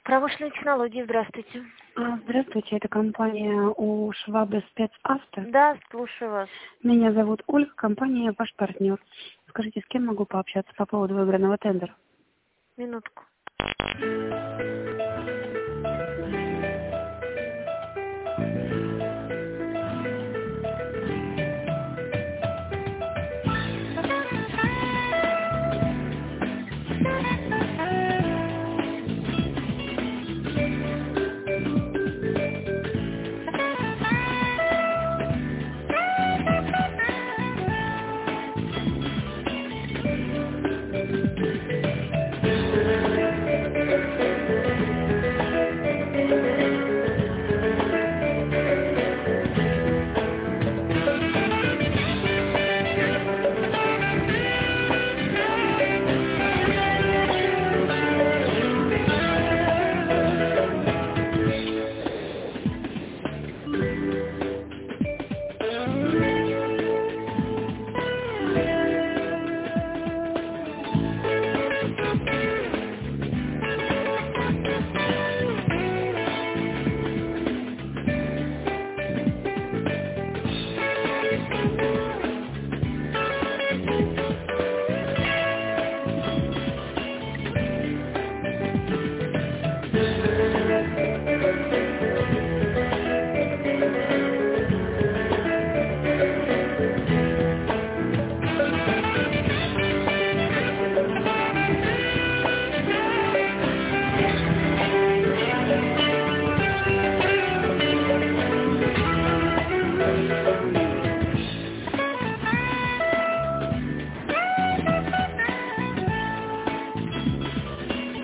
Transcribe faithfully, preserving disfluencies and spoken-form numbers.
Промышленные технологии, здравствуйте. А, Здравствуйте, это компания у Швабы Спецавто. Да, слушаю вас. Меня зовут Ольга, компания ваш партнер. Скажите, с кем могу пообщаться по поводу выигранного тендера? Минутку.